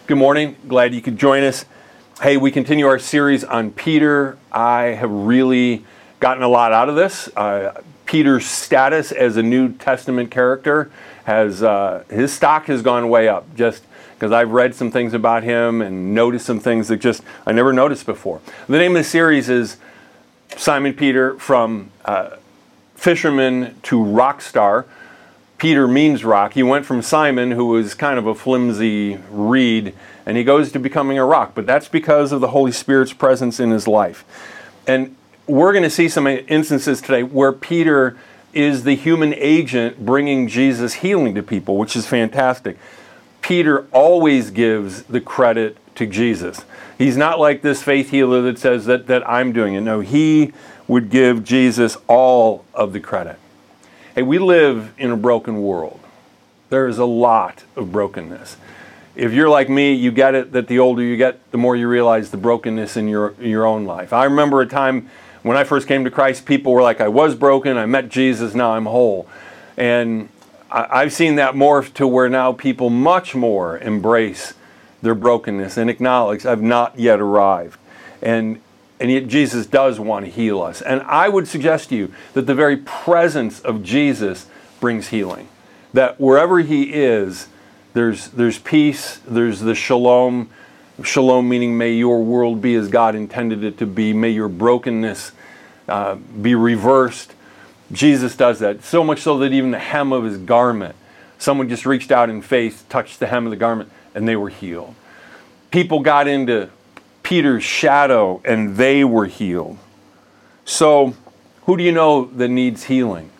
Good morning. Glad you could join us. Hey, we continue our series on Peter. I have really gotten a lot out of this. Peter's status as a New Testament character has, his stock has gone way up, just because I've read some things about him and noticed some things that just I never noticed before. The name of the series is Simon Peter, from fisherman to rock star. Peter means rock. He went from Simon, who was kind of a flimsy reed, and he goes to becoming a rock. But that's because of the Holy Spirit's presence in his life. And we're going to see some instances today where Peter is the human agent bringing Jesus healing to people, which is fantastic. Peter always gives the credit to Jesus. He's not like this faith healer that says that I'm doing it. No, he would give Jesus all of the credit. Hey, we live in a broken world. There is a lot of brokenness. If you're like me, you get it that the older you get, the more you realize the brokenness in your own life. I remember a time when I first came to Christ, people were like, I was broken, I met Jesus, now I'm whole. And I've seen that morph to where now people much more embrace their brokenness and acknowledge I've not yet arrived. And yet Jesus does want to heal us. And I would suggest to you that the very presence of Jesus brings healing. That wherever he is, there's peace, there's the shalom. Shalom meaning may your world be as God intended it to be. May your brokenness be reversed. Jesus does that. So much so that even the hem of his garment, someone just reached out in faith, touched the hem of the garment, and they were healed. People got into Peter's shadow and they were healed. So, who do you know that needs healing?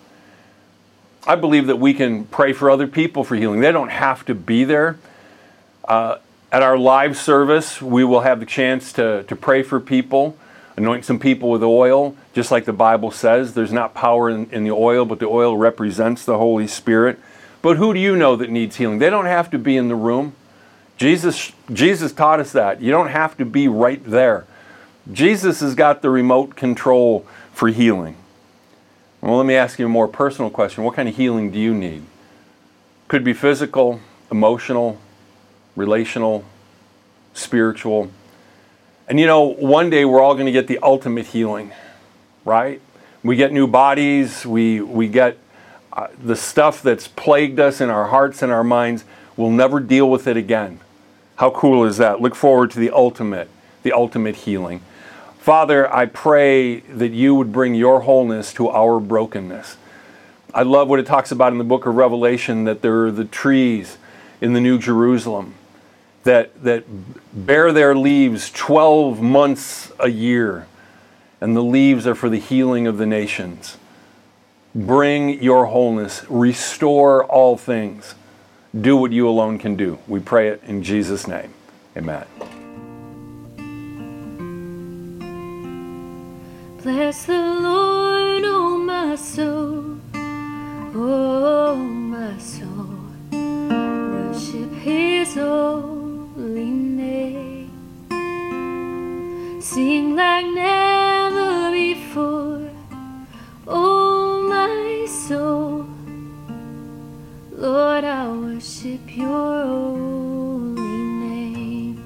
I believe that we can pray for other people for healing. They don't have to be there. At our live service, we will have the chance to pray for people, anoint some people with oil, just like the Bible says. There's not power in the oil, but the oil represents the Holy Spirit. But who do you know that needs healing? They don't have to be in the room. Jesus taught us that. You don't have to be right there. Jesus has got the remote control for healing. Well, let me ask you a more personal question. What kind of healing do you need? Could be physical, emotional, relational, spiritual. And you know, one day we're all going to get the ultimate healing, right? We get new bodies. We get the stuff that's plagued us in our hearts and our minds. We'll never deal with it again. How cool is that? Look forward to the ultimate healing. Father, I pray that you would bring your wholeness to our brokenness. I love what it talks about in the book of Revelation, that there are the trees in the New Jerusalem that bear their leaves 12 months a year, and the leaves are for the healing of the nations. Bring your wholeness, restore all things. Do what you alone can do. We pray it in Jesus' name. Amen. Bless the Lord, oh my soul, oh my soul. Worship his holy name. Sing like never before, oh my soul. Lord, I worship your holy name.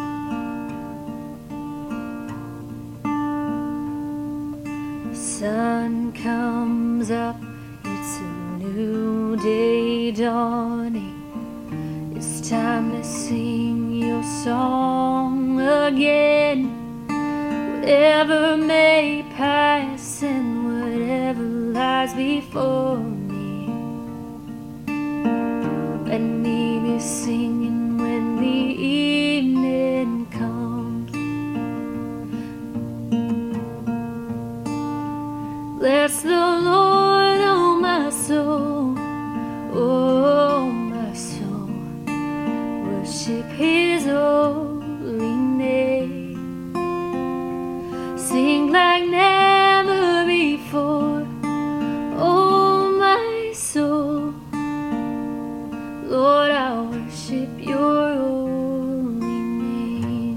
The sun comes up, it's a new day dawning. It's time to sing your song again. Whatever may pass and whatever lies before me, let me be singing when the evening comes. Bless the Lord, oh my soul, oh my soul. Worship his holy name. Sing like never before, oh my soul. Lord, I worship your holy name.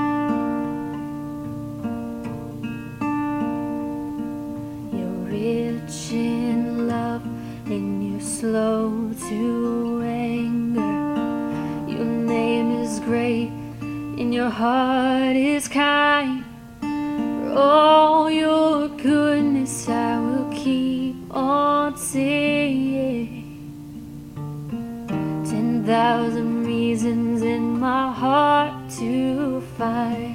You're rich in love and you're slow to anger. Your name is great great and your heart is kind. For all your goodness I will keep on singing. 10,000 reasons in my heart to find.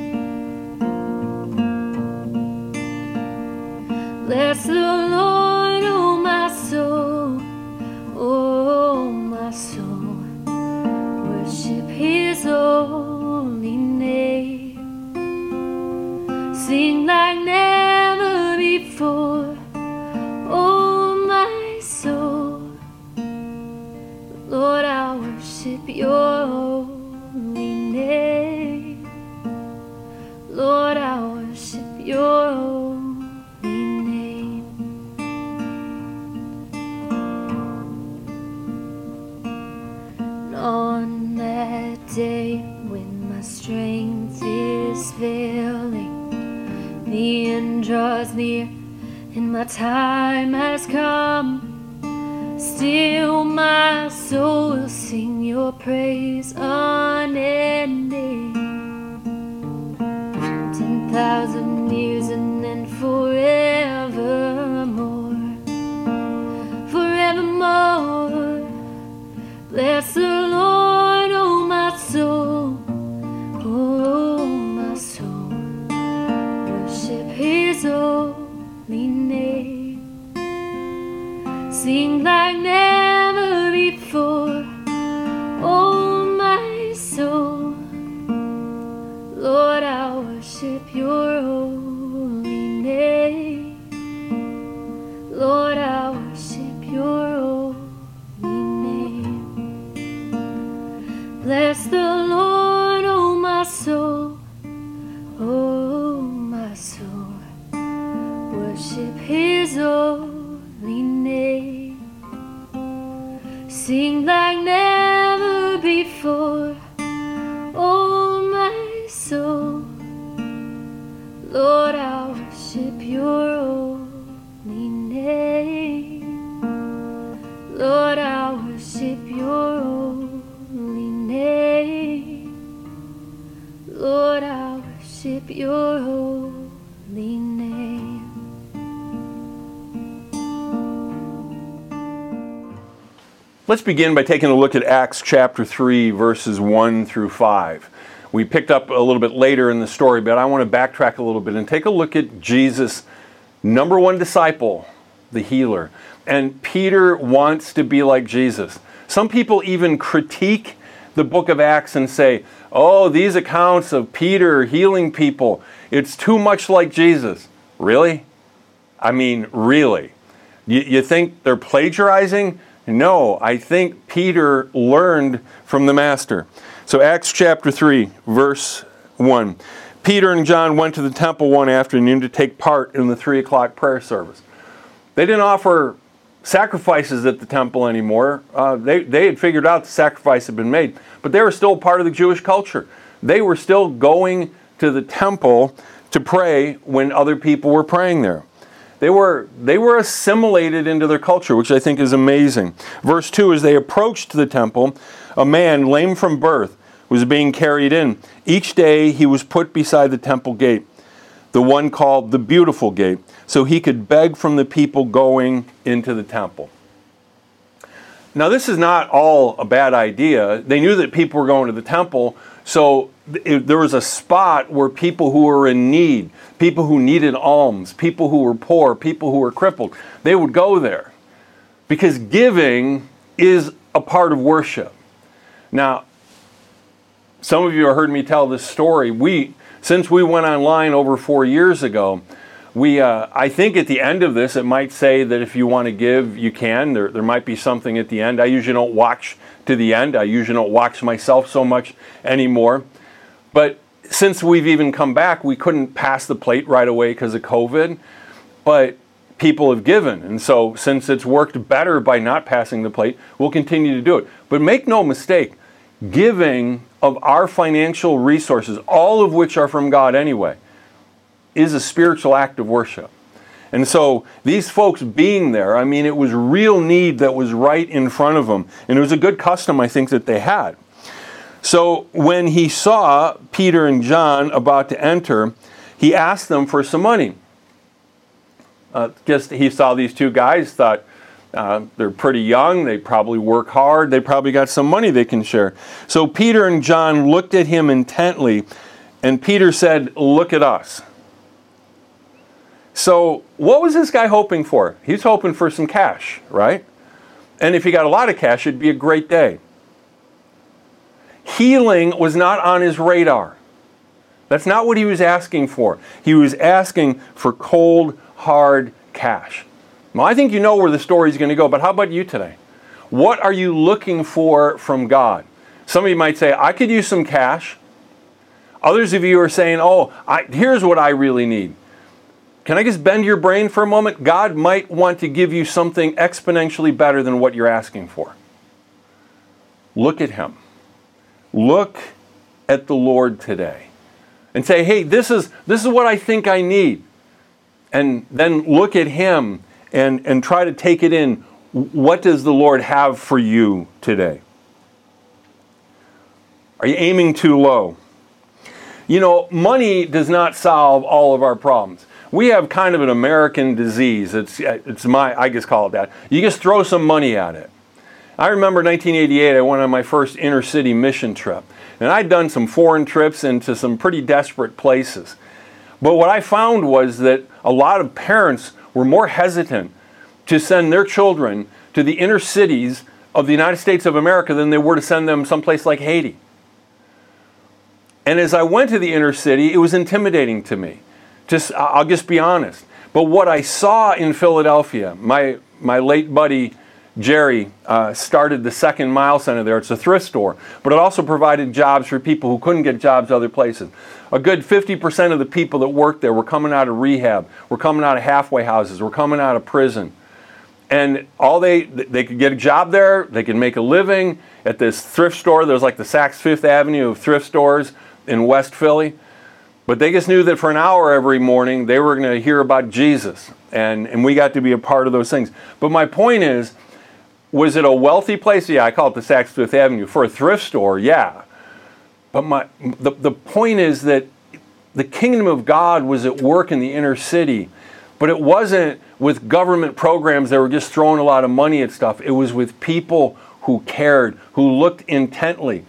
Bless the Lord, oh my soul, oh my soul. Worship His holy name. Sing like never before, oh my soul. Lord, I worship your holy name. Lord, I worship your holy name. And on that day when my strength is failing, the end draws near and my time has come, still my soul will sing your praise unending. 10,000 years and then forevermore, forevermore. Bless the Lord, oh my soul, oh my soul. Worship His holy name. Sing like never before, oh my soul. Lord, I worship your holy name. Lord, I worship your holy name. Bless the Lord, oh my soul, oh my soul. Worship His holy name. Sing like never before, oh my soul. Lord, I worship your holy name. Lord, I worship your holy name. Lord, I worship your holy name. Let's begin by taking a look at Acts chapter 3, verses 1 through 5. We picked up a little bit later in the story, but I want to backtrack a little bit and take a look at Jesus' number one disciple, the healer. And Peter wants to be like Jesus. Some people even critique the book of Acts and say, oh, these accounts of Peter healing people, it's too much like Jesus. Really? I mean, really? You think they're plagiarizing? No, I think Peter learned from the Master. So Acts chapter 3, verse 1. Peter and John went to the temple one afternoon to take part in the 3 o'clock prayer service. They didn't offer sacrifices at the temple anymore. They had figured out the sacrifice had been made, but they were still part of the Jewish culture. They were still going to the temple to pray when other people were praying there. They were assimilated into their culture, which I think is amazing. Verse 2, as they approached the temple, a man lame from birth was being carried in. Each day he was put beside the temple gate, the one called the Beautiful Gate, so he could beg from the people going into the temple. Now this is not all a bad idea. They knew that people were going to the temple, so there was a spot where people who were in need, people who needed alms, people who were poor, people who were crippled, they would go there. Because giving is a part of worship. Now, some of you have heard me tell this story. Since we went online over 4 years ago, I think at the end of this, it might say that if you want to give, you can. There might be something at the end. I usually don't watch to the end. I usually don't watch myself so much anymore. But since we've even come back, we couldn't pass the plate right away because of COVID. But people have given. And so since it's worked better by not passing the plate, we'll continue to do it. But make no mistake, giving of our financial resources, all of which are from God anyway, is a spiritual act of worship. And so these folks being there, I mean, it was real need that was right in front of them. And it was a good custom, I think, that they had. So when he saw Peter and John about to enter, he asked them for some money. He saw these two guys, thought they're pretty young, they probably work hard, they probably got some money they can share. So Peter and John looked at him intently, and Peter said, "Look at us." So what was this guy hoping for? He's hoping for some cash, right? And if he got a lot of cash, it'd be a great day. Healing was not on his radar. That's not what he was asking for. He was asking for cold, hard cash. Well, I think you know where the story is going to go, but how about you today? What are you looking for from God? Some of you might say, I could use some cash. Others of you are saying, here's what I really need. Can I just bend your brain for a moment? God might want to give you something exponentially better than what you're asking for. Look at Him. Look at the Lord today. And say, hey, this is what I think I need. And then look at Him and try to take it in. What does the Lord have for you today? Are you aiming too low? You know, money does not solve all of our problems. We have kind of an American disease. I just call it that. You just throw some money at it. I remember 1988, I went on my first inner city mission trip. And I'd done some foreign trips into some pretty desperate places. But what I found was that a lot of parents were more hesitant to send their children to the inner cities of the United States of America than they were to send them someplace like Haiti. And as I went to the inner city, it was intimidating to me. I'll just be honest. But what I saw in Philadelphia, my late buddy Jerry started the Second Mile Center there. It's a thrift store, but it also provided jobs for people who couldn't get jobs other places. A good 50% of the people that worked there were coming out of rehab, were coming out of halfway houses, were coming out of prison. And they could get a job there, they could make a living at this thrift store. There was like the Saks Fifth Avenue of thrift stores in West Philly. But they just knew that for an hour every morning, they were going to hear about Jesus. And we got to be a part of those things. But my point is, was it a wealthy place? Yeah, I call it the Saks Fifth Avenue. For a thrift store, yeah. But the point is that the kingdom of God was at work in the inner city. But it wasn't with government programs that were just throwing a lot of money at stuff. It was with people who cared, who looked intently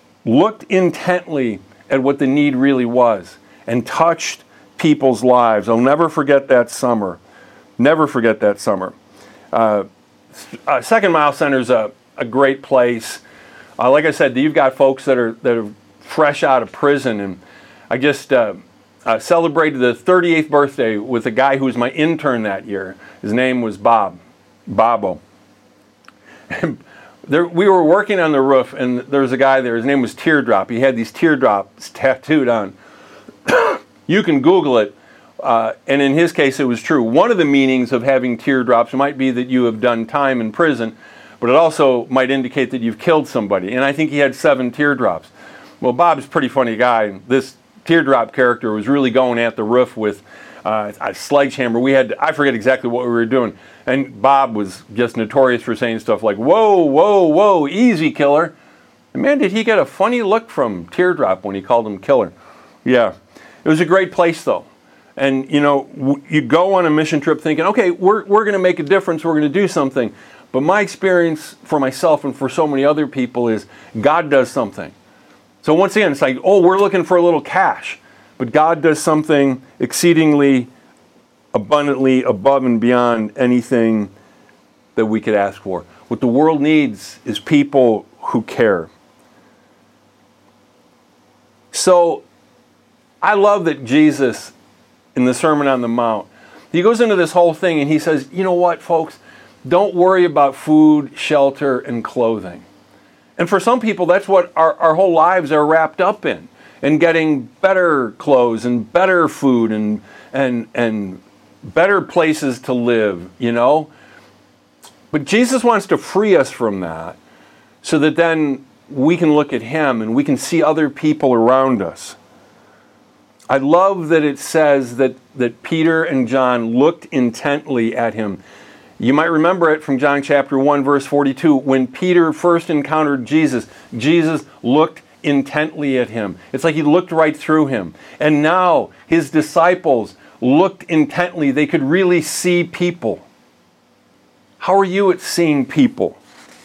at what the need really was, and touched people's lives. I'll never forget that summer. Never forget that summer. Second Mile Center is a great place. Like I said, you've got folks that are fresh out of prison, and I just celebrated the 38th birthday with a guy who was my intern that year. His name was Bobo. We were working on the roof, and there was a guy there. His name was Teardrop. He had these teardrops tattooed on. You can Google it, and in his case it was true. One of the meanings of having teardrops might be that you have done time in prison, but it also might indicate that you've killed somebody. And I think he had 7 teardrops. Well, Bob's a pretty funny guy. This teardrop character was really going at the roof with a sledgehammer. I forget exactly what we were doing. And Bob was just notorious for saying stuff like, "Whoa, whoa, whoa, easy, killer." And man, did he get a funny look from Teardrop when he called him killer. Yeah, it was a great place though. And you know, you go on a mission trip thinking, okay, we're going to make a difference, we're going to do something. But my experience for myself and for so many other people is God does something. So once again, it's like, oh, we're looking for a little cash. But God does something exceedingly abundantly above and beyond anything that we could ask for. What the world needs is people who care. So I love that Jesus, in the Sermon on the Mount, he goes into this whole thing and he says, you know what, folks, don't worry about food, shelter, and clothing. And for some people, that's what our whole lives are wrapped up in. And getting better clothes and better food and better places to live, you know. But Jesus wants to free us from that so that then we can look at Him and we can see other people around us. I love that it says that Peter and John looked intently at Him. You might remember it from John chapter 1, verse 42. When Peter first encountered Jesus, Jesus looked intently at him. It's like he looked right through him. And now his disciples looked intently. They could really see people. How are you at seeing people?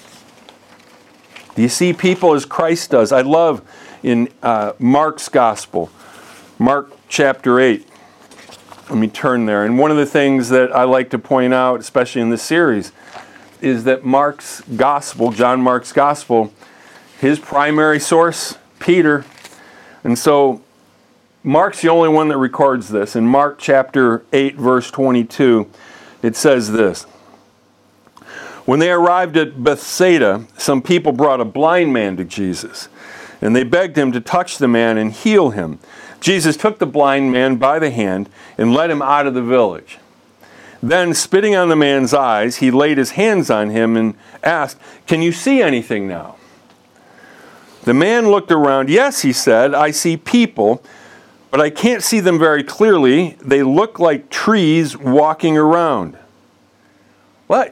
Do you see people as Christ does? I love in Mark's gospel, Mark chapter 8. Let me turn there. And one of the things that I like to point out, especially in this series, is that Mark's gospel, John Mark's gospel, his primary source, Peter. And so Mark's the only one that records this. In Mark chapter 8, verse 22, it says this. When they arrived at Bethsaida, some people brought a blind man to Jesus, and they begged him to touch the man and heal him. Jesus took the blind man by the hand and led him out of the village. Then, spitting on the man's eyes, he laid his hands on him and asked, "Can you see anything now?" The man looked around. "Yes," he said, "I see people, but I can't see them very clearly. They look like trees walking around." What?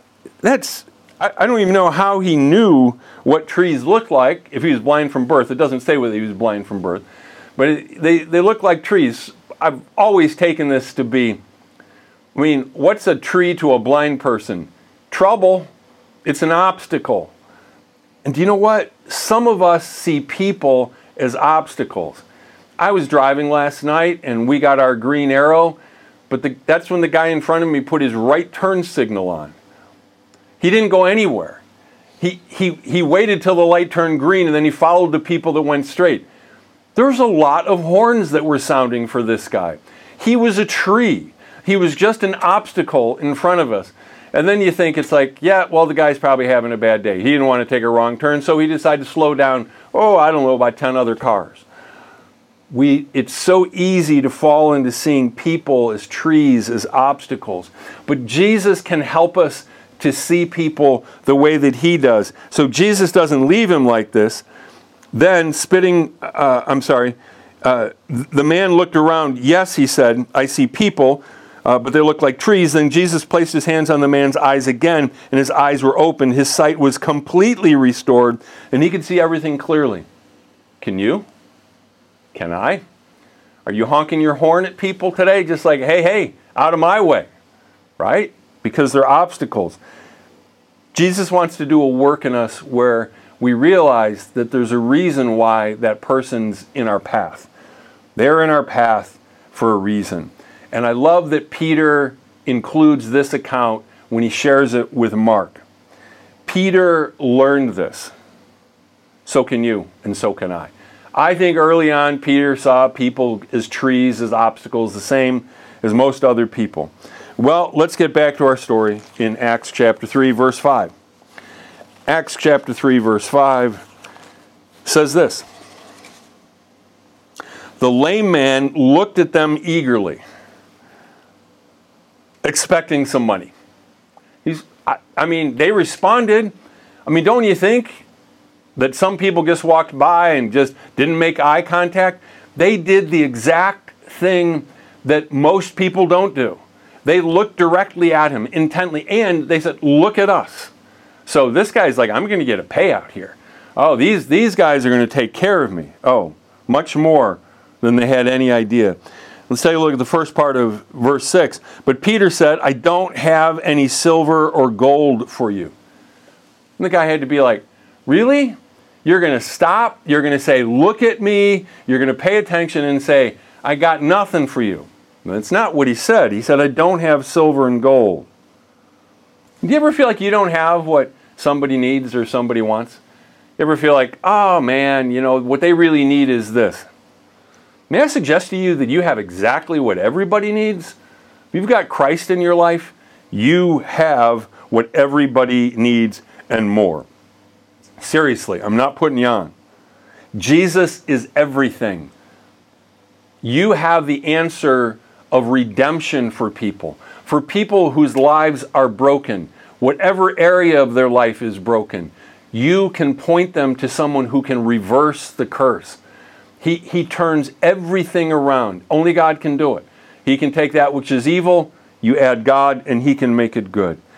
I don't even know how he knew what trees looked like if he was blind from birth. It doesn't say whether he was blind from birth. But they look like trees. I've always taken this to be, what's a tree to a blind person? Trouble. It's an obstacle. And do you know what? Some of us see people as obstacles. I was driving last night and we got our green arrow, but that's when the guy in front of me put his right turn signal on. He didn't go anywhere. He waited till the light turned green and then he followed the people that went straight. There's a lot of horns that were sounding for this guy. He was a tree. He was just an obstacle in front of us. And then you think it's like, yeah, well, the guy's probably having a bad day. He didn't want to take a wrong turn, so he decided to slow down, about 10 other cars. It's so easy to fall into seeing people as trees, as obstacles. But Jesus can help us to see people the way that he does. So Jesus doesn't leave him like this. Then the man looked around. "Yes," he said, "I see people, but they look like trees." Then Jesus placed his hands on the man's eyes again, and his eyes were opened. His sight was completely restored, and he could see everything clearly. Can you? Can I? Are you honking your horn at people today? Just like, hey, out of my way, right? Because they're obstacles. Jesus wants to do a work in us where we realize that there's a reason why that person's in our path. They're in our path for a reason. And I love that Peter includes this account when he shares it with Mark. Peter learned this. So can you, and so can I. I think early on Peter saw people as trees, as obstacles, the same as most other people. Well, let's get back to our story in Acts chapter 3, verse 5. Acts chapter 3, verse 5 says this. The lame man looked at them eagerly, expecting some money. They responded. Don't you think that some people just walked by and just didn't make eye contact? They did the exact thing that most people don't do. They looked directly at him intently, and they said, "Look at us." So this guy's like, I'm going to get a payout here. Oh, these guys are going to take care of me. Oh, much more than they had any idea. Let's take a look at the first part of verse 6. But Peter said, "I don't have any silver or gold for you." And the guy had to be like, really? You're going to stop? You're going to say, "Look at me." You're going to pay attention and say, "I got nothing for you." That's not what he said. He said, "I don't have silver and gold." Do you ever feel like you don't have what somebody needs or somebody wants? You ever feel like, oh man, what they really need is this? May I suggest to you that you have exactly what everybody needs? If you've got Christ in your life, you have what everybody needs and more. Seriously, I'm not putting you on. Jesus is everything. You have the answer of redemption for people whose lives are broken. Whatever area of their life is broken, you can point them to someone who can reverse the curse. He turns everything around. Only God can do it. He can take that which is evil, you add God, and he can make it good.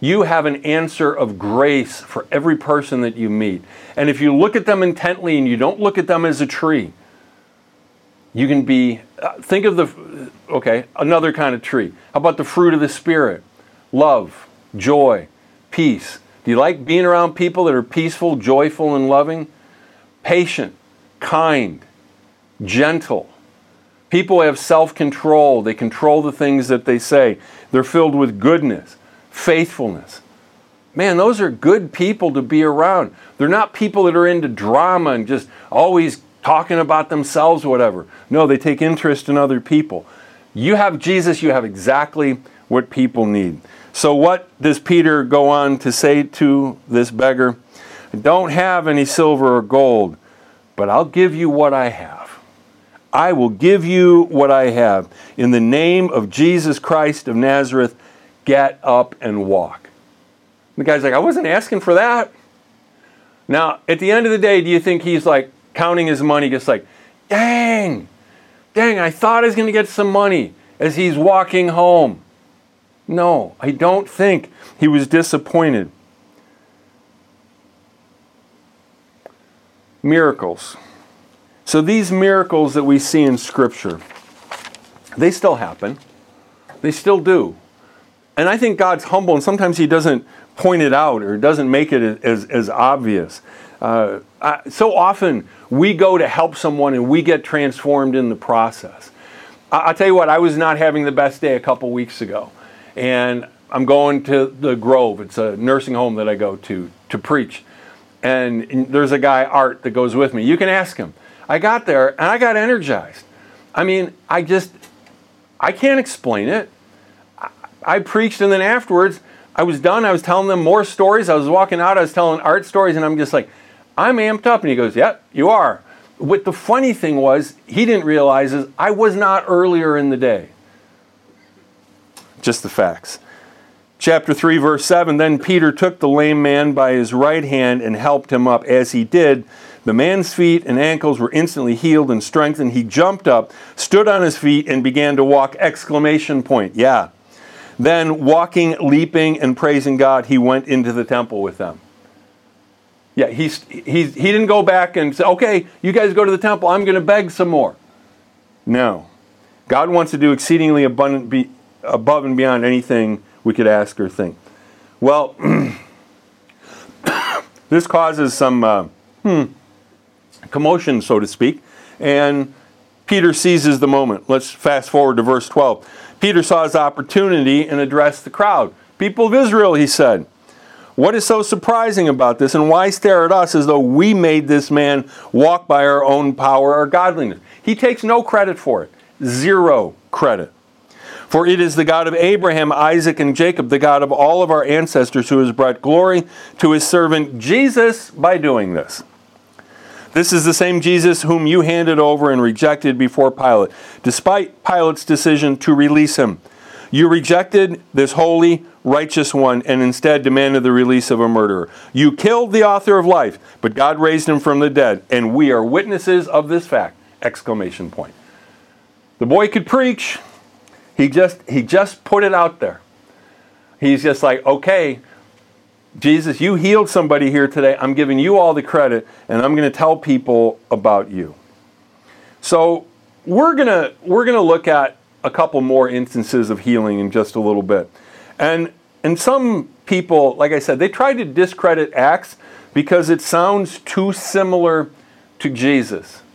You have an answer of grace for every person that you meet. And if you look at them intently and you don't look at them as a tree, you can be, think of another kind of tree. How about the fruit of the Spirit? Love, joy, peace. Do you like being around people that are peaceful, joyful, and loving? Patient, kind, gentle. People have self-control. They control the things that they say. They're filled with goodness, faithfulness. Man, those are good people to be around. They're not people that are into drama and just always talking about themselves or whatever. No, they take interest in other people. You have Jesus, you have exactly what people need. So what does Peter go on to say to this beggar? I don't have any silver or gold, but I'll give you what I have. I will give you what I have. In the name of Jesus Christ of Nazareth, get up and walk. The guy's like, I wasn't asking for that. Now, at the end of the day, do you think he's like counting his money, just like, dang, I thought I was going to get some money as he's walking home? No, I don't think he was disappointed. Miracles. So these miracles that we see in Scripture, they still happen. They still do. And I think God's humble, and sometimes He doesn't point it out or doesn't make it as obvious. So often we go to help someone and we get transformed in the process. I'll tell you what, I was not having the best day a couple weeks ago. And I'm going to the Grove. It's a nursing home that I go to preach. And there's a guy, Art, that goes with me. You can ask him. I got there and I got energized. I mean, I can't explain it. I preached, and then afterwards, I was done. I was telling them more stories. I was walking out. I was telling Art stories, and I'm just like, I'm amped up. And he goes, yep, you are. What the funny thing was, he didn't realize is I was not earlier in the day. Just the facts. Chapter 3, verse 7, then Peter took the lame man by his right hand and helped him up. As he did, the man's feet and ankles were instantly healed and strengthened. He jumped up, stood on his feet, and began to walk! Exclamation point. Yeah. Then walking, leaping, and praising God, he went into the temple with them. Yeah, he didn't go back and say, okay, you guys go to the temple, I'm going to beg some more. No. God wants to do exceedingly abundant, above and beyond anything we could ask or think. Well, this causes some commotion, so to speak, and Peter seizes the moment. Let's fast forward to verse 12. Peter saw his opportunity and addressed the crowd. People of Israel, he said, what is so surprising about this, and why stare at us as though we made this man walk by our own power or godliness? He takes no credit for it. Zero credit. For it is the God of Abraham, Isaac, and Jacob, the God of all of our ancestors, who has brought glory to His servant Jesus by doing this. This is the same Jesus whom you handed over and rejected before Pilate, despite Pilate's decision to release him. You rejected this holy, righteous one and instead demanded the release of a murderer. You killed the author of life, but God raised him from the dead, and we are witnesses of this fact! Exclamation point. The boy could preach. He just put it out there. He's just like, okay, Jesus, you healed somebody here today. I'm giving you all the credit, and I'm going to tell people about you. So we're gonna look at a couple more instances of healing in just a little bit. And some people, like I said, they try to discredit Acts because it sounds too similar to Jesus.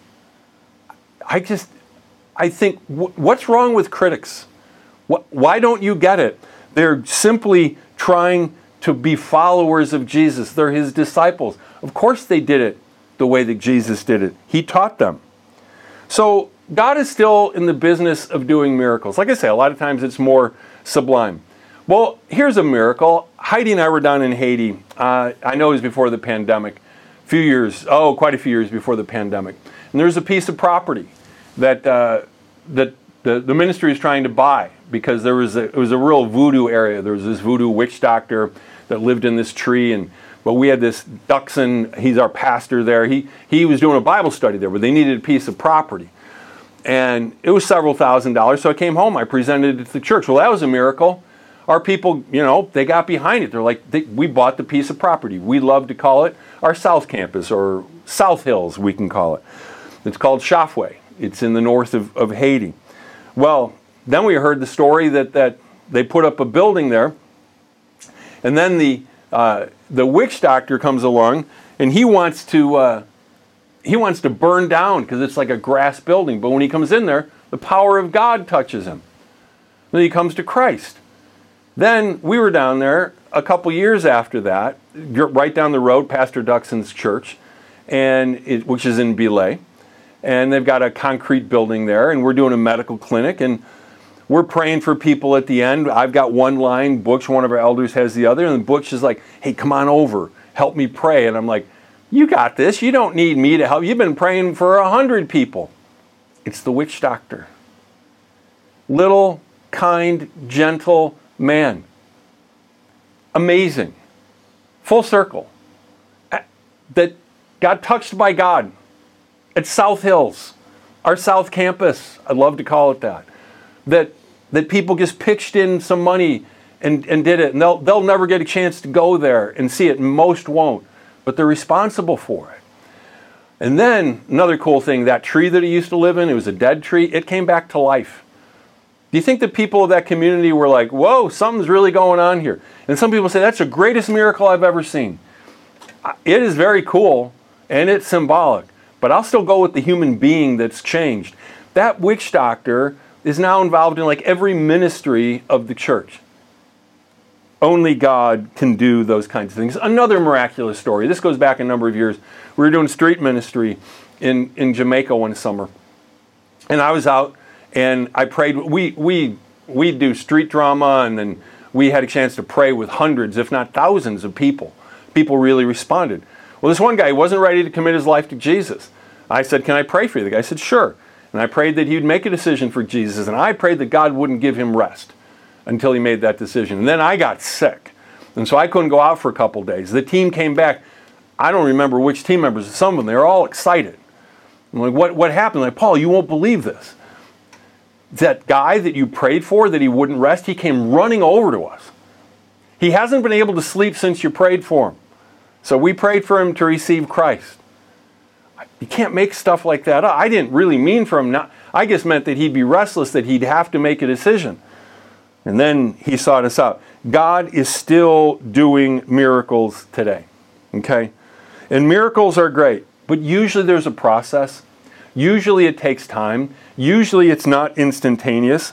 I think, what's wrong with critics? Why don't you get it? They're simply trying to be followers of Jesus. They're His disciples. Of course they did it the way that Jesus did it. He taught them. So God is still in the business of doing miracles. Like I say, a lot of times it's more sublime. Well, here's a miracle. Heidi and I were down in Haiti. I know it was before the pandemic. Quite a few years before the pandemic. And there's a piece of property that the ministry is trying to buy because it was a real voodoo area. There was this voodoo witch doctor that lived in this tree, but we had this Duxon, he's our pastor there. He was doing a Bible study there, but they needed a piece of property. And it was several $1,000s, so I came home, I presented it to the church. Well, that was a miracle. our people, they got behind it. They're like, we bought the piece of property. We love to call it our South Campus, or South Hills, we can call it. It's called Shafwe. It's in the north of Haiti. Well, then we heard the story that they put up a building there, and then the witch doctor comes along, and he wants to burn down because it's like a grass building. But when he comes in there, the power of God touches him. Then he comes to Christ. Then we were down there a couple years after that, right down the road, Pastor Duxon's church, which is in Belay. And they've got a concrete building there, and we're doing a medical clinic, and we're praying for people at the end. I've got one line, Butch, one of our elders, has the other, and Butch is like, hey, come on over, help me pray. And I'm like, you got this. You don't need me to help. You've been praying for 100 people. It's the witch doctor. Little, kind, gentle man. Amazing. Full circle. That got touched by God at South Hills, our South Campus. I love to call it that. That people just pitched in some money and did it. And they'll never get a chance to go there and see it. Most won't. But they're responsible for it. And then another cool thing, that tree that he used to live in, it was a dead tree. It came back to life. Do you think the people of that community were like, whoa, something's really going on here? And some people say, that's the greatest miracle I've ever seen. It is very cool, and it's symbolic. But I'll still go with the human being that's changed. That witch doctor is now involved in like every ministry of the church. Only God can do those kinds of things. Another miraculous story. This goes back a number of years. We were doing street ministry in Jamaica one summer. And I was out and I prayed. We do street drama, and then we had a chance to pray with hundreds, if not thousands of people. People really responded. Well, this one guy wasn't ready to commit his life to Jesus. I said, can I pray for you? The guy said, sure. And I prayed that he would make a decision for Jesus, and I prayed that God wouldn't give him rest until he made that decision. And then I got sick, and so I couldn't go out for a couple days. The team came back. I don't remember which team members. Some of them, they were all excited. I'm like, what happened? Like, Paul, you won't believe this. That guy that you prayed for, that he wouldn't rest, he came running over to us. He hasn't been able to sleep since you prayed for him. So we prayed for him to receive Christ. You can't make stuff like that up. I didn't really mean for him not. I just meant that he'd be restless, that he'd have to make a decision. And then he sought us out. God is still doing miracles today. Okay? And miracles are great, but usually there's a process. Usually it takes time. Usually it's not instantaneous.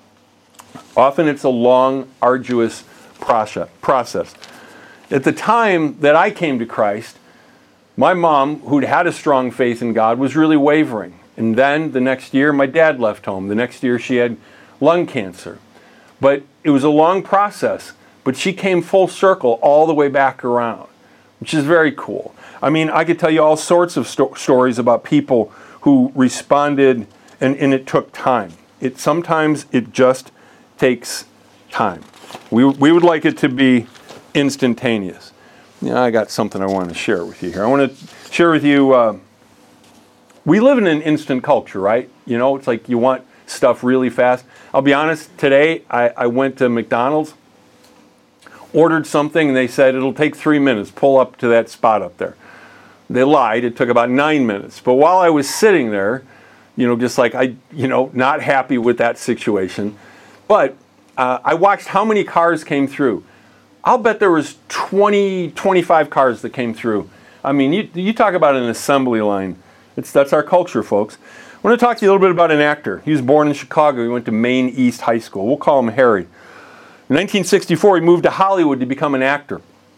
Often it's a long, arduous process. At the time that I came to Christ, my mom, who'd had a strong faith in God, was really wavering. And then the next year, my dad left home. The next year, she had lung cancer. But it was a long process. But she came full circle all the way back around, which is very cool. I mean, I could tell you all sorts of stories about people who responded, and it took time. Sometimes it just takes time. We would like it to be instantaneous. I got something I want to share with you here. I want to share with you, we live in an instant culture, right? It's like you want stuff really fast. I'll be honest, today I went to McDonald's, ordered something, and they said it'll take 3 minutes. Pull up to that spot up there. They lied. It took about 9 minutes. But while I was sitting there, just like not happy with that situation, but I watched how many cars came through. I'll bet there was 20, 25 cars that came through. I mean, you talk about an assembly line. That's our culture, folks. I want to talk to you a little bit about an actor. He was born in Chicago. He went to Maine East High School. We'll call him Harry. In 1964, he moved to Hollywood to become an actor.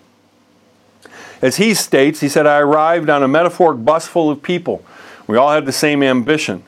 As he states, he said, I arrived on a metaphoric bus full of people. We all had the same ambition.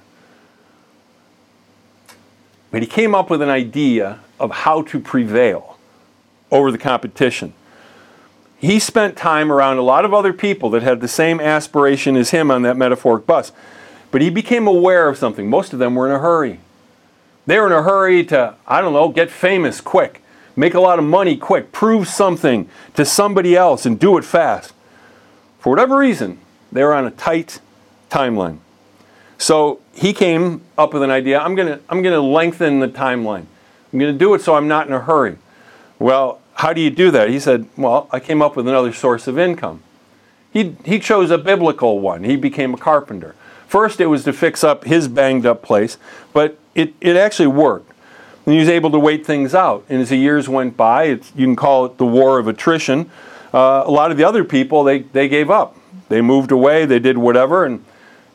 But he came up with an idea of how to prevail over the competition. He spent time around a lot of other people that had the same aspiration as him on that metaphoric bus. But he became aware of something. Most of them were in a hurry. They were in a hurry to, get famous quick, make a lot of money quick, prove something to somebody else and do it fast. For whatever reason, they were on a tight timeline. So he came up with an idea. I'm going to lengthen the timeline. I'm going to do it so I'm not in a hurry. Well, how do you do that? He said, well, I came up with another source of income. He chose a biblical one. He became a carpenter. First, it was to fix up his banged up place, but it actually worked. And he was able to wait things out. And as the years went by, you can call it the war of attrition. A lot of the other people, they gave up. They moved away, they did whatever, and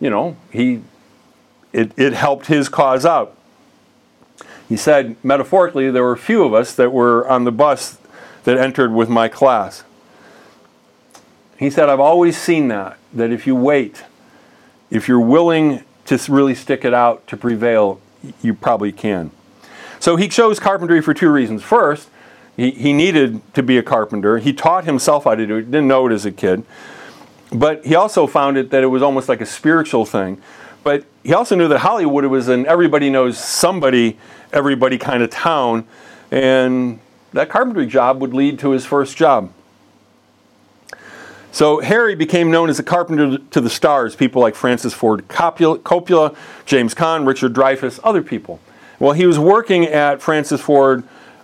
it helped his cause out. He said, metaphorically, there were a few of us that were on the bus that entered with my class. He said, I've always seen that if you wait, if you're willing to really stick it out to prevail, you probably can. So he chose carpentry for two reasons. First, he needed to be a carpenter. He taught himself how to do it. He didn't know it as a kid. But he also found that it was almost like a spiritual thing. But he also knew that Hollywood was an everybody knows somebody, everybody kind of town. And that carpentry job would lead to his first job. So Harry became known as a carpenter to the stars, people like Francis Ford Coppola, James Caan, Richard Dreyfuss, other people. Well, he was working at Francis Ford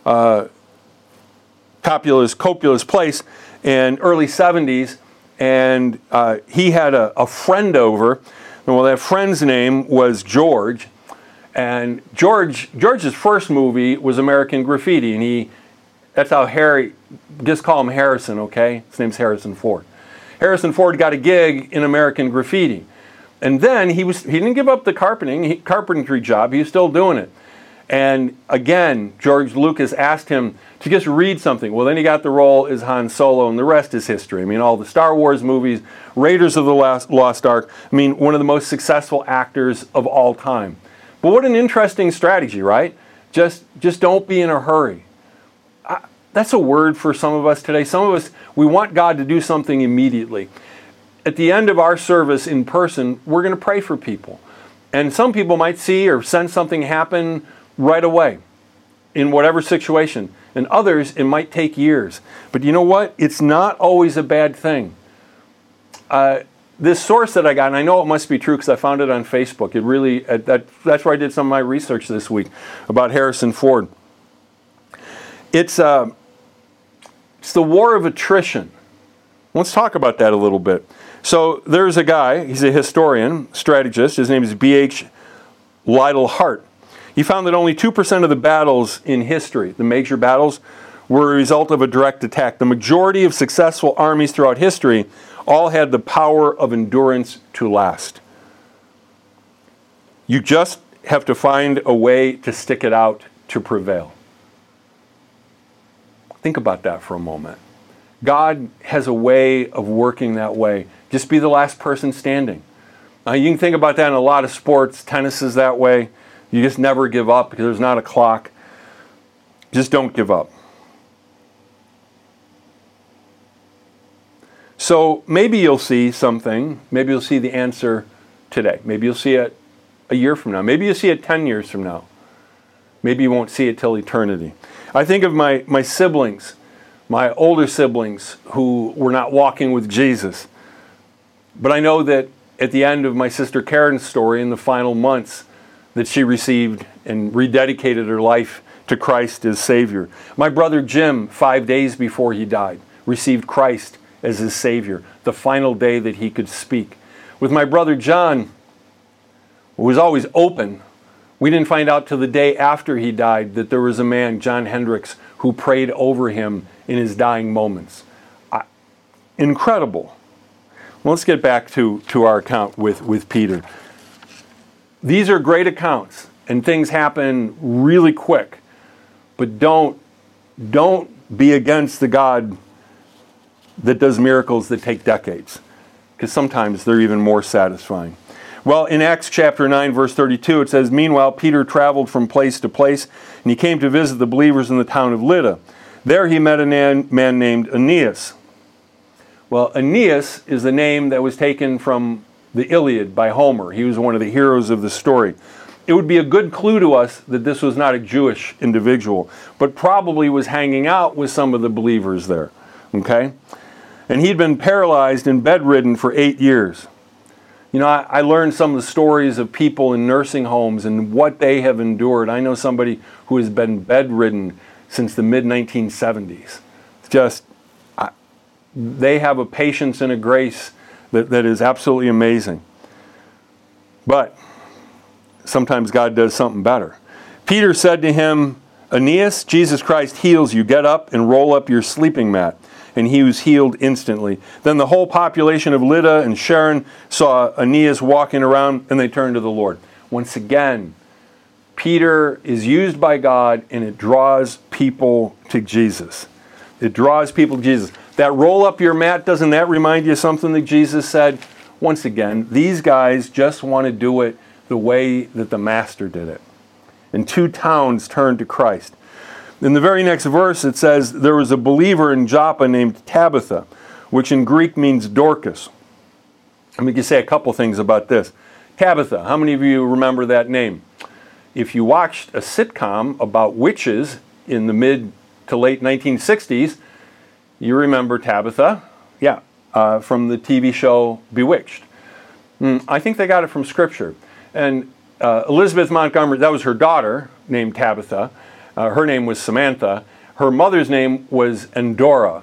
Coppola's place in early 70s, and he had a friend over. Well, that friend's name was George, and George's first movie was American Graffiti, and that's how Harry, just call him Harrison, okay? His name's Harrison Ford. Harrison Ford got a gig in American Graffiti. And then he didn't give up the carpentry job. He was still doing it. And again, George Lucas asked him to just read something. Well, then he got the role as Han Solo, and the rest is history. I mean, all the Star Wars movies, Raiders of the Lost Ark. I mean, one of the most successful actors of all time. But what an interesting strategy, right? Just don't be in a hurry. That's a word for some of us today. Some of us, we want God to do something immediately. At the end of our service in person, we're going to pray for people. And some people might see or sense something happen right away in whatever situation. And others, it might take years. But you know what? It's not always a bad thing. This source that I got, and I know it must be true because I found it on Facebook. It really, that's where I did some of my research this week about Harrison Ford. It's the war of attrition. Let's talk about that a little bit. So there's a guy, he's a historian, strategist. His name is B.H. Lytle Hart. He found that only 2% of the battles in history, the major battles, were a result of a direct attack. The majority of successful armies throughout history all had the power of endurance to last. You just have to find a way to stick it out to prevail. Think about that for a moment. God has a way of working that way. Just be the last person standing. Now, you can think about that in a lot of sports. Tennis is that way. You just never give up because there's not a clock. Just don't give up. So maybe you'll see something. Maybe you'll see the answer today. Maybe you'll see it a year from now. Maybe you'll see it 10 years from now. Maybe you won't see it till eternity. I think of my siblings, my older siblings who were not walking with Jesus. But I know that at the end of my sister Karen's story, in the final months, that she received and rededicated her life to Christ as Savior. My brother Jim, 5 days before he died, received Christ as his Savior, the final day that he could speak. With my brother John, who was always open, we didn't find out till the day after he died that there was a man, John Hendricks, who prayed over him in his dying moments. Incredible. Well, let's get back to our account with Peter. These are great accounts, and things happen really quick. But don't be against the God that does miracles that take decades, because sometimes they're even more satisfying. Well, in Acts chapter 9, verse 32, it says, "Meanwhile, Peter traveled from place to place, and he came to visit the believers in the town of Lydda. There he met a man named Aeneas." Well, Aeneas is the name that was taken from the Iliad by Homer. He was one of the heroes of the story. It would be a good clue to us that this was not a Jewish individual, but probably was hanging out with some of the believers there. Okay? And he'd been paralyzed and bedridden for 8 years. You know, I learned some of the stories of people in nursing homes and what they have endured. I know somebody who has been bedridden since the mid-1970s. It's just, they have a patience and a grace that is absolutely amazing. But sometimes God does something better. Peter said to him, Aeneas, Jesus Christ heals you. Get up and roll up your sleeping mat. And he was healed instantly. Then the whole population of Lydda and Sharon saw Aeneas walking around, and they turned to the Lord. Once again, Peter is used by God, and it draws people to Jesus. It draws people to Jesus. That roll up your mat, doesn't that remind you of something that Jesus said? Once again, these guys just want to do it the way that the Master did it. And 2 towns turned to Christ. In the very next verse, it says, there was a believer in Joppa named Tabitha, which in Greek means Dorcas. Let me just say a couple things about this. Tabitha, how many of you remember that name? If you watched a sitcom about witches in the mid to late 1960s, you remember Tabitha. Yeah, from the TV show Bewitched. I think they got it from Scripture. And Elizabeth Montgomery, that was her daughter, named Tabitha. Her name was Samantha. Her mother's name was Endora.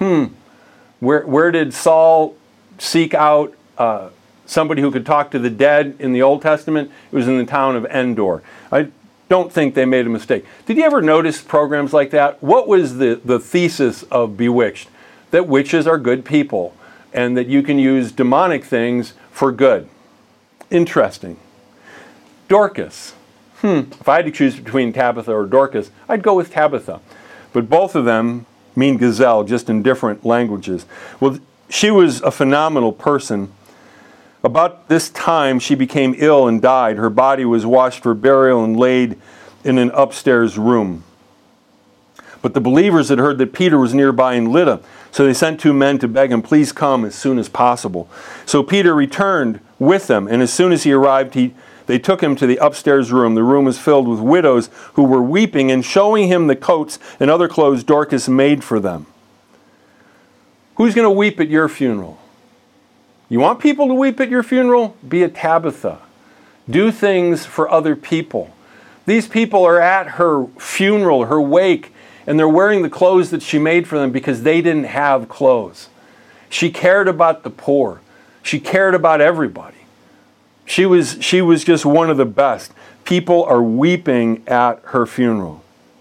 Where did Saul seek out somebody who could talk to the dead in the Old Testament? It was in the town of Endor. I don't think they made a mistake. Did you ever notice programs like that? What was the thesis of Bewitched? That witches are good people and that you can use demonic things for good. Interesting. Dorcas. If I had to choose between Tabitha or Dorcas, I'd go with Tabitha. But both of them mean gazelle, just in different languages. Well, she was a phenomenal person. About this time, she became ill and died. Her body was washed for burial and laid in an upstairs room. But the believers had heard that Peter was nearby in Lydda, so they sent 2 men to beg him, please come as soon as possible. So Peter returned with them, and as soon as he arrived, they took him to the upstairs room. The room was filled with widows who were weeping and showing him the coats and other clothes Dorcas made for them. Who's going to weep at your funeral? You want people to weep at your funeral? Be a Tabitha. Do things for other people. These people are at her funeral, her wake, and they're wearing the clothes that she made for them because they didn't have clothes. She cared about the poor. She cared about everybody. She was just one of the best. People are weeping at her funeral.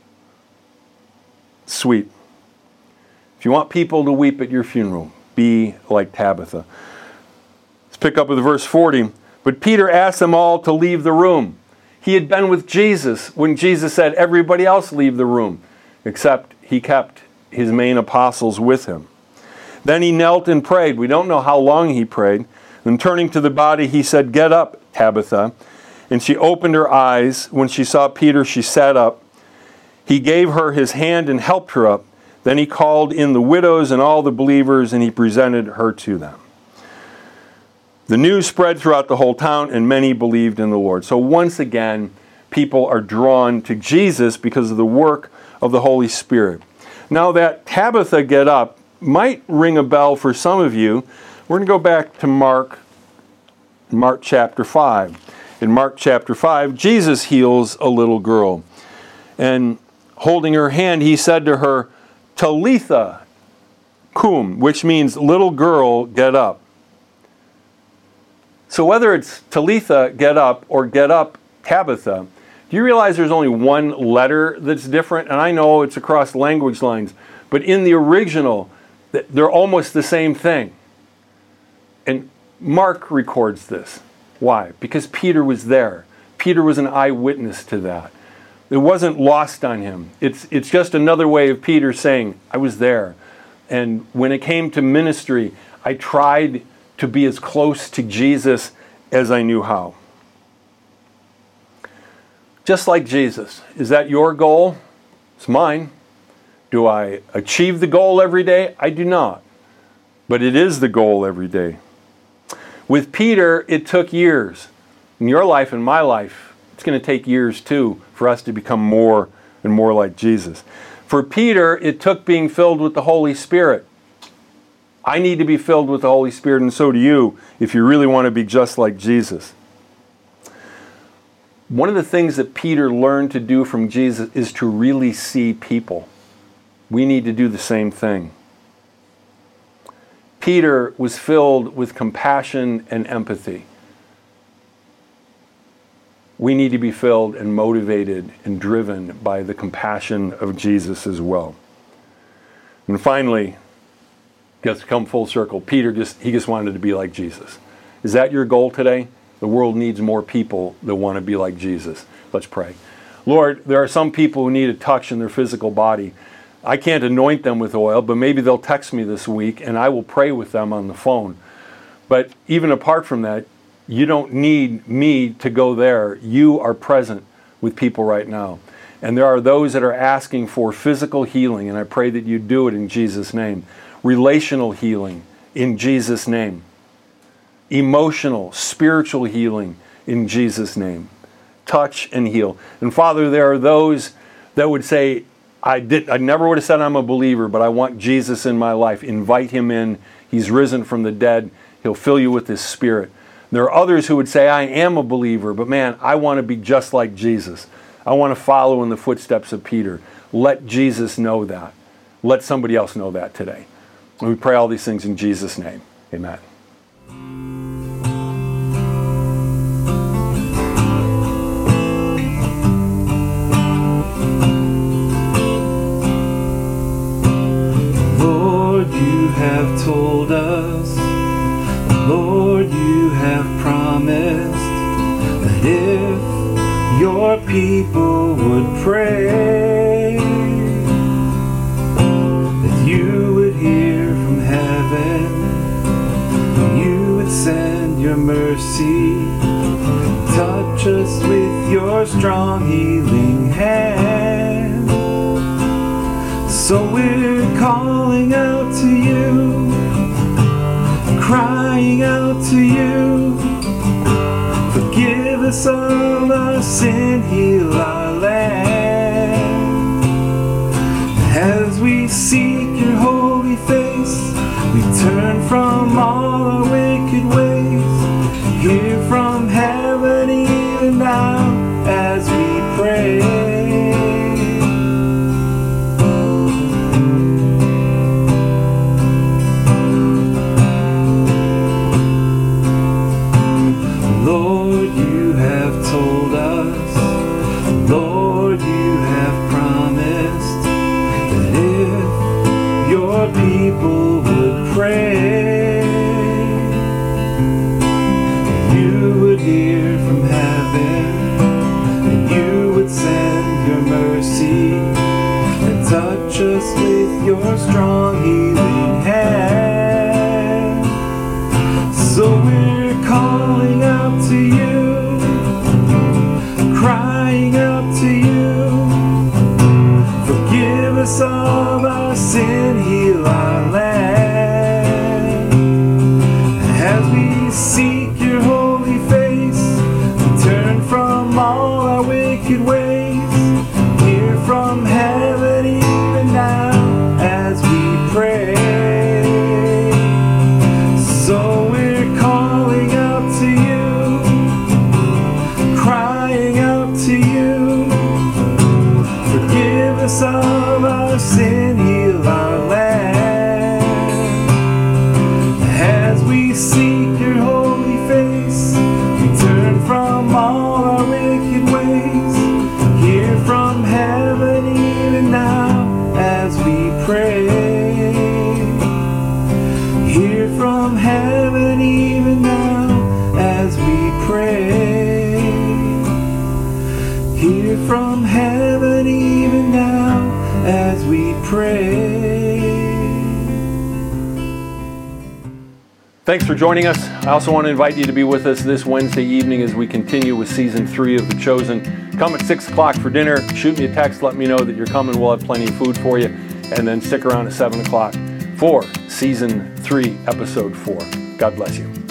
Sweet. If you want people to weep at your funeral, be like Tabitha. Let's pick up with verse 40. But Peter asked them all to leave the room. He had been with Jesus when Jesus said, everybody else leave the room, except he kept his main apostles with him. Then he knelt and prayed. We don't know how long he prayed. Then turning to the body, he said, get up, Tabitha. And she opened her eyes. When she saw Peter, she sat up. He gave her his hand and helped her up. Then he called in the widows and all the believers, and he presented her to them. The news spread throughout the whole town, and many believed in the Lord. So once again, people are drawn to Jesus because of the work of the Holy Spirit. Now that Tabitha get up might ring a bell for some of you. We're going to go back to Mark chapter 5. In Mark chapter 5, Jesus heals a little girl. And holding her hand, he said to her, Talitha cum, which means little girl, get up. So whether it's Talitha, get up, or get up, Tabitha, do you realize there's only one letter that's different? And I know it's across language lines, but in the original, they're almost the same thing. And Mark records this. Why? Because Peter was there. Peter was an eyewitness to that. It wasn't lost on him. It's just another way of Peter saying, I was there. And when it came to ministry, I tried to be as close to Jesus as I knew how. Just like Jesus. Is that your goal? It's mine. Do I achieve the goal every day? I do not. But it is the goal every day. With Peter, it took years. In your life and my life, it's going to take years too for us to become more and more like Jesus. For Peter, it took being filled with the Holy Spirit. I need to be filled with the Holy Spirit, and so do you, if you really want to be just like Jesus. one of the things that Peter learned to do from Jesus is to really see people. We need to do the same thing. Peter was filled with compassion and empathy. We need to be filled and motivated and driven by the compassion of Jesus as well. And finally, just come full circle, Peter just wanted to be like Jesus. Is that your goal today? The world needs more people that want to be like Jesus. Let's pray. Lord, there are some people who need a touch in their physical body. I can't anoint them with oil, but maybe they'll text me this week and I will pray with them on the phone. But even apart from that, you don't need me to go there. You are present with people right now. And there are those that are asking for physical healing, and I pray that you do it in Jesus' name. Relational healing in Jesus' name. Emotional, spiritual healing in Jesus' name. Touch and heal. And Father, there are those that would say, I never would have said I'm a believer, but I want Jesus in my life. Invite him in. He's risen from the dead. He'll fill you with his Spirit. There are others who would say, I am a believer, but man, I want to be just like Jesus. I want to follow in the footsteps of Peter. Let Jesus know that. Let somebody else know that today. And we pray all these things in Jesus' name. Amen. Lord, you have told us, Lord, you have promised that if your people would pray, that you would hear from heaven, you would send your mercy, touch us with your strong healing hand. So we're calling out to you, crying out to you. Forgive us of our sin, heal our land. As we seek your holy face, we turn from all our wicked ways. Hear from heaven even now as we pray. Told us, Lord, you have promised that if your people would pray, you would hear from heaven, and you would send your mercy and touch us with your strong healing hand. So we're calling out to you, crying out to you. Forgive us of our sin, heal our land. As we seek your holy face, we turn from all our wicked ways. Hear from heaven even now as we pray. So we're calling out to you, crying out to you. Forgive us of our sin, heal our land. As we seek your holy face, we turn from all our wicked ways. Hear from heaven even now as we pray. Hear from heaven even now as we pray. Hear from heaven even now as we pray. Thanks for joining us. I also want to invite you to be with us this Wednesday evening as we continue with Season 3 of The Chosen. Come at 6 o'clock for dinner. Shoot me a text. Let me know that you're coming. We'll have plenty of food for you. And then stick around at 7 o'clock for Season 3, Episode 4. God bless you.